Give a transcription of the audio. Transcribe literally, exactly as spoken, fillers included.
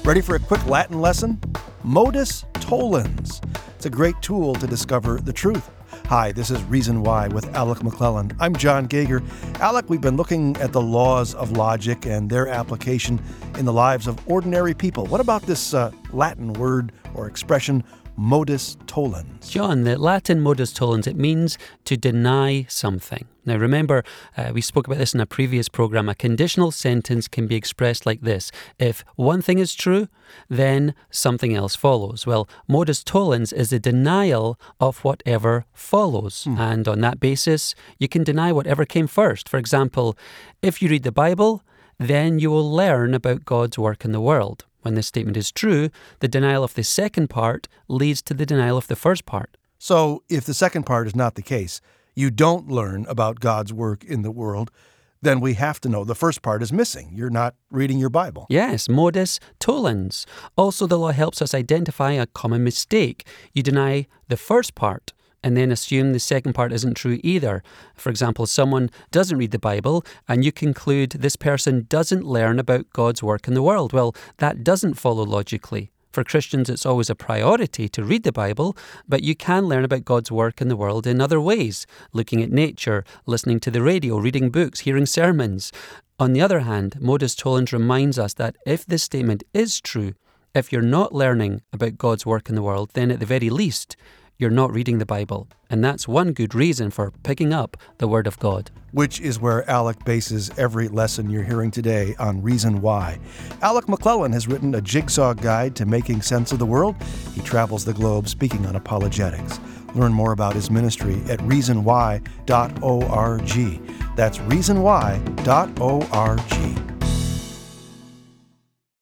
Ready for a quick Latin lesson? Modus tollens. It's a great tool to discover the truth. Hi, this is Reason Why with Alec McClelland. I'm John Gager. Alec, we've been looking at the laws of logic and their application in the lives of ordinary people. What about this uh, Latin word or expression, modus tollens? John, the Latin modus tollens, it means to deny something. Now remember, uh, we spoke about this in a previous program. A conditional sentence can be expressed like this. If one thing is true, then something else follows. Well, modus tollens is the denial of whatever follows. Hmm. And on that basis, you can deny whatever came first. For example, if you read the Bible, then you will learn about God's work in the world. When this statement is true, the denial of the second part leads to the denial of the first part. So if the second part is not the case, you don't learn about God's work in the world, then we have to know the first part is missing. You're not reading your Bible. Yes, modus tollens. Also, the law helps us identify a common mistake. You deny the first part and then assume the second part isn't true either. For example, someone doesn't read the Bible and you conclude this person doesn't learn about God's work in the world. Well, that doesn't follow logically. For Christians, it's always a priority to read the Bible, but you can learn about God's work in the world in other ways, looking at nature, listening to the radio, reading books, hearing sermons. On the other hand, modus tollens reminds us that if this statement is true, if you're not learning about God's work in the world, then at the very least, you're not reading the Bible. And that's one good reason for picking up the Word of God. Which is where Alec bases every lesson you're hearing today on Reason Why. Alec McClelland has written a jigsaw guide to making sense of the world. He travels the globe speaking on apologetics. Learn more about his ministry at reason why dot org. That's reason why dot org.